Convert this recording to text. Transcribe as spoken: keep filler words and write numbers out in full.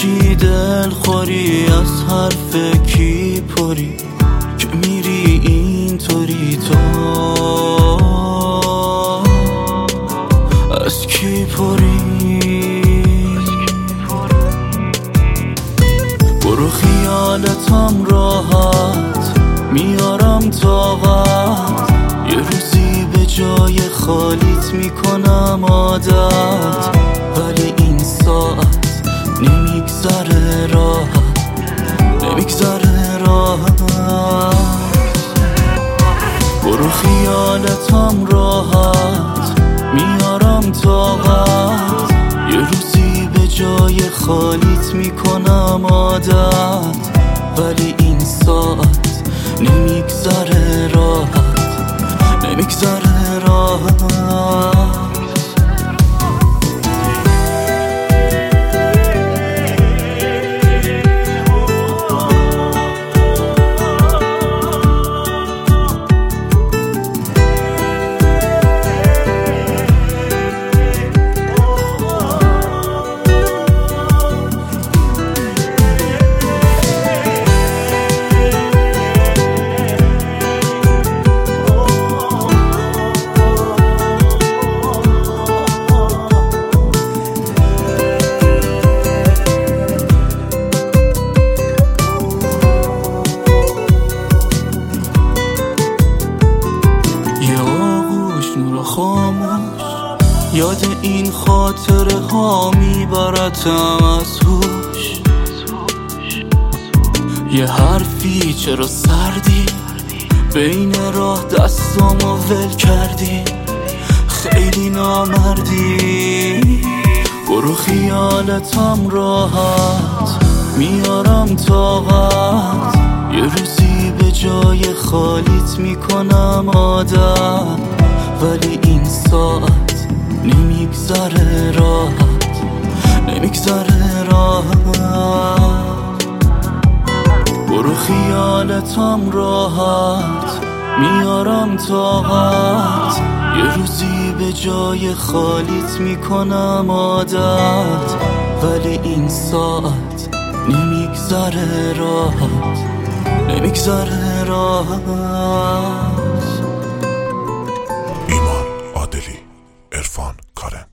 چی دل خوری از حرف کی پری که میری اینطوری؟ تو از کی پری؟ برو خیالتم راحت میارم طاقت، یه روزی به جای خالیت میکنم عادت، ولی این ساعت نمیگذره راحت، نمیگذره راحت. برو خیالتم راحت میارم طاقت، یه روزی به جای خالیت میکنم عادت، ولی این ساعت نمیگذره راحت، نمیگذره راحت. خاموش یاد این خاطره ها میبرتم از هوش، یه حرفی چرا سردی بین راه دستامو ول کردی، خیلی نامردی. برو خیالتم راحت میارم طاقت، یه روزی به جای خالیت میکنم عادت، ولی این ساعت نمیگذره راحت، نمیگذره راحت. برو خیالتم راحت میارم طاقت، یه روزی به جای خالیت میکنم عادت، ولی این ساعت نمیگذره راحت، نمیگذره راحت. ایمان عادلی، عرفان کارن.